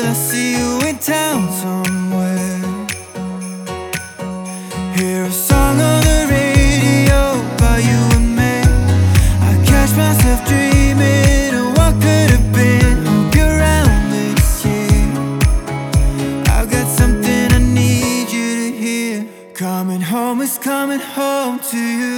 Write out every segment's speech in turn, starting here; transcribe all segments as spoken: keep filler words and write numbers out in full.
I see you in town somewhere? Hear a song on the radio about you and me. I catch myself dreaming of what could have been. Hope you're around this year. I've got something I need you to hear. Coming home is coming home to you.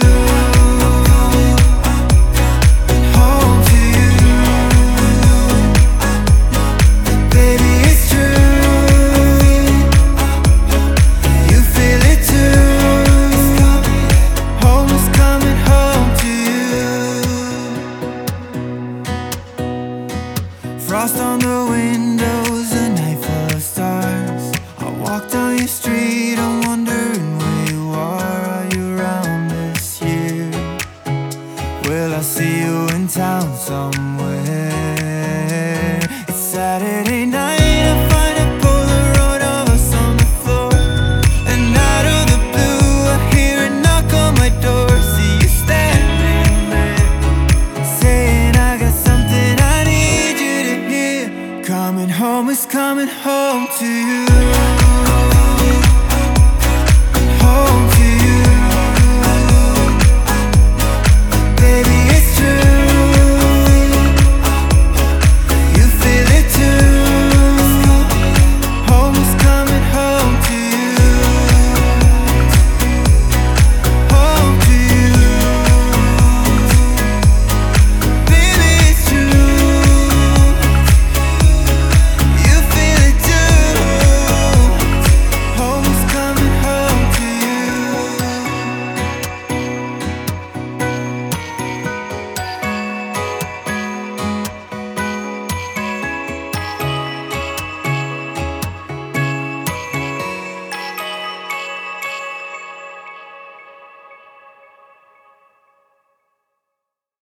Frost on the windows, a night full of stars. I walk down your street, I'm wondering where you are. Are you around this year? Will I see you in town somewhere? It's Saturday night, I find a Polaroid of us on the floor. And out of the blue, I hear a knock on my door. See you standing there, saying I got something I need. Coming home is coming home to you.